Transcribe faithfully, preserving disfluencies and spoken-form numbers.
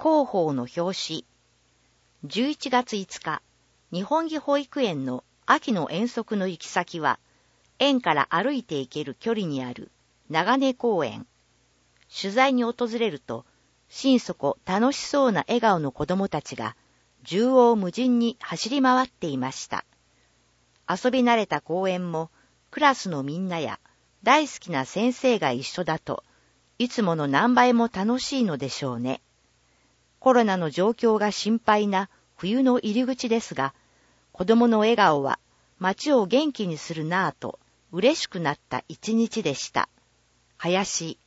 広報の表紙。じゅういちがついつか、日本木保育園の秋の遠足の行き先は、園から歩いて行ける距離にある長根公園。取材に訪れると、心底楽しそうな笑顔の子供たちが、縦横無尽に走り回っていました。遊び慣れた公園も、クラスのみんなや大好きな先生が一緒だと、いつもの何倍も楽しいのでしょうね。コロナの状況が心配な冬の入り口ですが、子供の笑顔は街を元気にするなぁと嬉しくなった一日でした。林